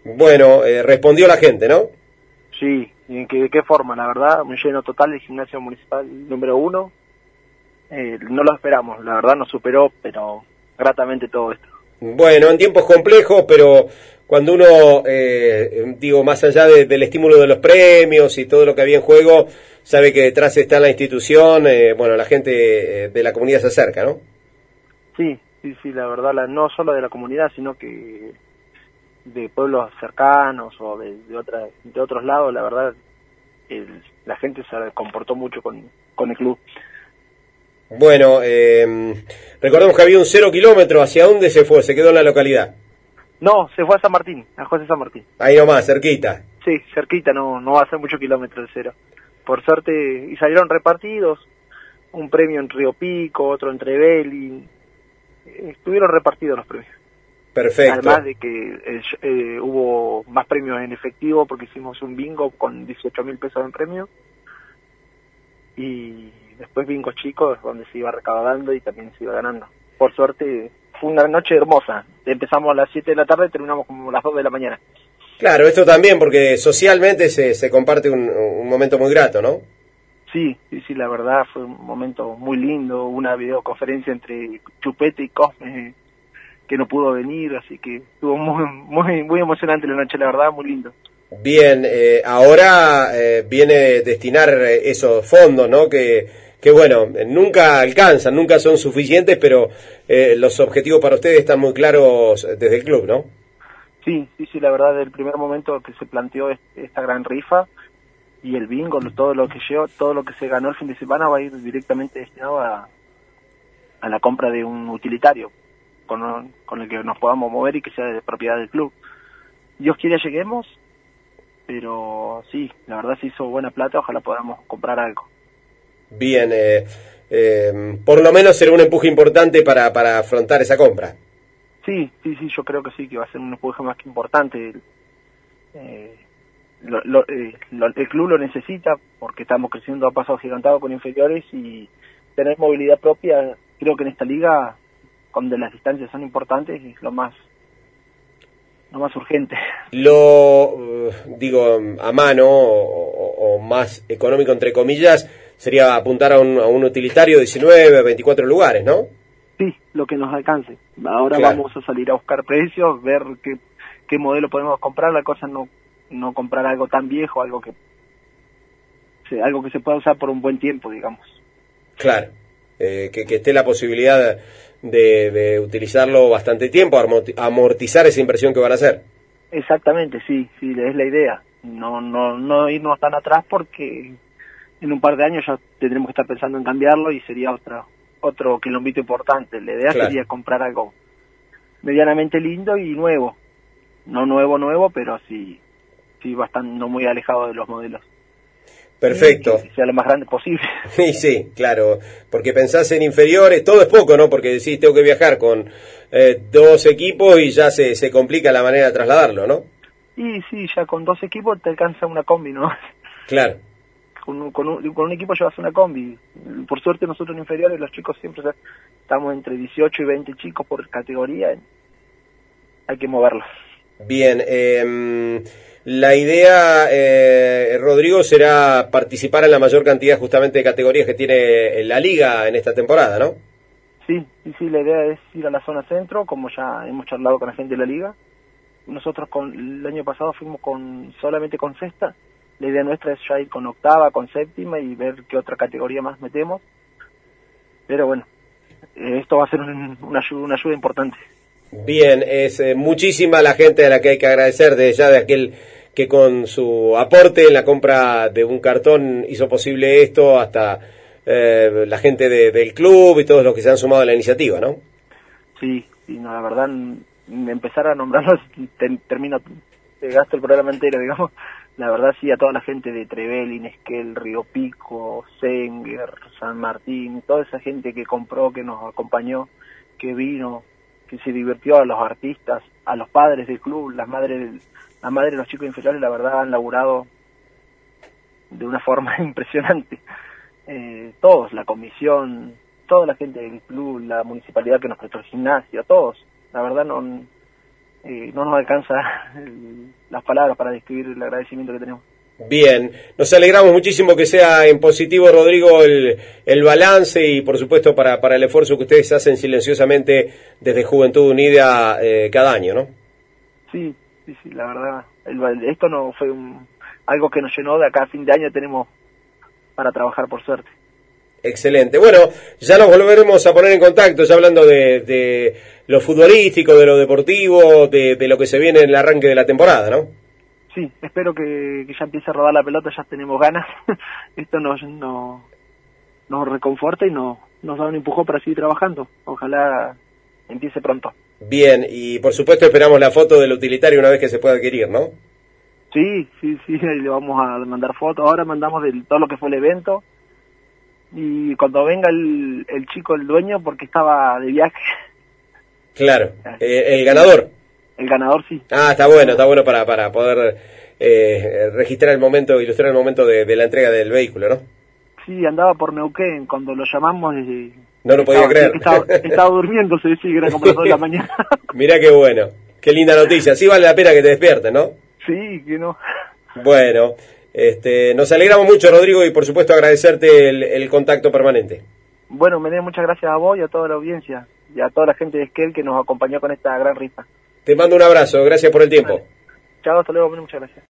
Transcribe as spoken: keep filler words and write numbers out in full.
Bueno, eh, respondió la gente, ¿no? Sí, ¿y en qué, de qué forma? La verdad, un lleno total del gimnasio municipal número uno. Eh, no lo esperamos, la verdad nos superó, pero gratamente todo esto. Bueno, en tiempos complejos, pero cuando uno, eh, digo, más allá de, del estímulo de los premios y todo lo que había en juego, sabe que detrás está la institución, eh, bueno, la gente eh, de la comunidad se acerca, ¿no? Sí, sí, sí, la verdad, la, no solo de la comunidad, sino que de pueblos cercanos o de, de, otra, de otros lados, la verdad, el, la gente se comportó mucho con, con el club. Bueno, eh, recordemos que había un cero kilómetro. ¿Hacia dónde se fue? ¿Se quedó en la localidad? No, se fue a San Martín, a José San Martín. Ahí nomás, cerquita. Sí, cerquita, no, no va a ser muchos kilómetros el cero. Por suerte, y salieron repartidos, un premio en Río Pico, otro en Trevelin, estuvieron repartidos los premios. Perfecto. Además de que eh, eh, hubo más premios en efectivo porque hicimos un bingo con dieciocho mil pesos en premio y después bingos chicos donde se iba recaudando y también se iba ganando. Por suerte fue una noche hermosa, empezamos a las siete de la tarde y terminamos como a las dos de la mañana. Claro, esto también porque socialmente se, se comparte un, un momento muy grato, ¿no? Sí, sí, sí, la verdad fue un momento muy lindo, una videoconferencia entre Chupete y Cosme que no pudo venir, así que estuvo muy muy muy emocionante la noche, la verdad, muy lindo. Bien, eh, ahora eh, viene a destinar esos fondos, ¿no? Que, que bueno, nunca alcanzan, nunca son suficientes, pero eh, los objetivos para ustedes están muy claros desde el club, ¿no? Sí, sí, sí, la verdad, desde el primer momento que se planteó este, esta gran rifa y el bingo, todo lo que llevó, todo lo que se ganó el fin de semana va a ir directamente destinado a, a la compra de un utilitario con, con el que nos podamos mover y que sea de propiedad del club. Dios quiera lleguemos, pero sí, la verdad se hizo buena plata, ojalá podamos comprar algo. Bien, eh, eh, por lo menos será un empuje importante para, para afrontar esa compra. Sí, sí, sí, yo creo que sí, que va a ser un empuje más que importante. Eh, lo, lo, eh, lo, el club lo necesita porque estamos creciendo a paso agigantado con inferiores y tener movilidad propia, creo que en esta liga, donde las distancias son importantes, es lo más lo más urgente. Lo, uh, digo, a mano o, o más económico, entre comillas, sería apuntar a un, a un utilitario de diecinueve, veinticuatro lugares, ¿no? Sí, lo que nos alcance. Ahora Claro. Vamos a salir a buscar precios, ver qué, qué modelo podemos comprar, la cosa no no comprar algo tan viejo, algo que sí, algo que se pueda usar por un buen tiempo, digamos. Claro, eh, que, que esté la posibilidad de, de utilizarlo bastante tiempo, amortizar esa inversión que van a hacer. Exactamente, sí, sí, es la idea. No no no irnos tan atrás porque en un par de años ya tendremos que estar pensando en cambiarlo y sería otra otro quilombito importante. La idea Claro. sería comprar algo medianamente lindo y nuevo. No nuevo, nuevo, pero sí, sí bastante, no muy alejado de los modelos. Perfecto. Que sea lo más grande posible. Sí, sí, claro, porque pensás en inferiores, todo es poco, ¿no? Porque decís, tengo que viajar con eh, dos equipos y ya se, se complica la manera de trasladarlo, ¿no? Y sí, ya con dos equipos te alcanza una combi, ¿no? Claro. Con un, con un, con un equipo llevas una combi. Por suerte nosotros en inferiores, los chicos siempre o sea, estamos entre dieciocho y veinte chicos por categoría. Hay que moverlos. Bien, eh, la idea, eh, Rodrigo, será participar en la mayor cantidad justamente de categorías que tiene la liga en esta temporada, ¿no? Sí, sí, sí, la idea es ir a la zona centro, como ya hemos charlado con la gente de la liga. Nosotros con el año pasado fuimos con solamente con sexta. La idea nuestra es ya ir con octava, con séptima y ver qué otra categoría más metemos. Pero bueno, esto va a ser un, una, ayuda, una ayuda importante. Bien, es eh, muchísima la gente a la que hay que agradecer, desde ya de aquel que con su aporte en la compra de un cartón hizo posible esto, hasta eh, la gente de, del club y todos los que se han sumado a la iniciativa, ¿no? Sí, sí, no, la verdad, empezar a nombrarlos, te, termino, te gasto el programa entero, digamos. La verdad, sí, a toda la gente de Trevelin, Esquel, Río Pico, Senger, San Martín, toda esa gente que compró, que nos acompañó, que vino, que se divirtió, a los artistas, a los padres del club, las madres, las madres de los chicos inferiores, la verdad, han laburado de una forma impresionante. Eh, todos, la comisión, toda la gente del club, la municipalidad que nos prestó el gimnasio, todos. La verdad, no eh, no nos alcanza el, las palabras para describir el agradecimiento que tenemos. Bien, nos alegramos muchísimo que sea en positivo, Rodrigo, el, el balance y por supuesto para, para el esfuerzo que ustedes hacen silenciosamente desde Juventud Unida eh, cada año, ¿no? Sí, sí, sí, la verdad, el, esto no fue un, algo que nos llenó. De acá a fin de año tenemos para trabajar, por suerte. Excelente. Bueno, ya nos volveremos a poner en contacto, ya hablando de, de lo futbolístico, de lo deportivo, de, de lo que se viene en el arranque de la temporada, ¿no? Sí, espero que, que ya empiece a rodar la pelota, ya tenemos ganas. Esto nos, nos, nos reconforta y nos, nos da un empujón para seguir trabajando. Ojalá empiece pronto. Bien, y por supuesto esperamos la foto del utilitario una vez que se pueda adquirir, ¿no? Sí, sí, sí, ahí le vamos a mandar fotos. Ahora mandamos de todo lo que fue el evento. Y cuando venga el, el chico, el dueño, porque estaba de viaje. Claro, eh, el ganador. El ganador, sí. Ah, está bueno, está bueno para, para poder eh, registrar el momento, ilustrar el momento de, de la entrega del vehículo, ¿no? Sí, andaba por Neuquén, cuando lo llamamos... Eh, no lo podía estaba, creer. Estaba, estaba durmiendo, se decía que era como las dos de la mañana. Mirá qué bueno, qué linda noticia. Sí vale la pena que te despiertes, ¿no? Sí, que no. Bueno, este, nos alegramos mucho, Rodrigo, y por supuesto agradecerte el, el contacto permanente. Bueno, Mené, muchas gracias a vos y a toda la audiencia, y a toda la gente de Esquel que nos acompañó con esta gran rifa. Te mando un abrazo, gracias por el tiempo. Vale. Chao, hasta luego, muchas gracias.